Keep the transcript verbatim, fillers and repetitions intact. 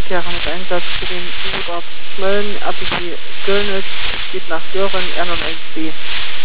Rückkehrer mit Einsatz Grün Rudolf Schmölln, R P G Göllnitz, geht nach Gören, R neun eins B.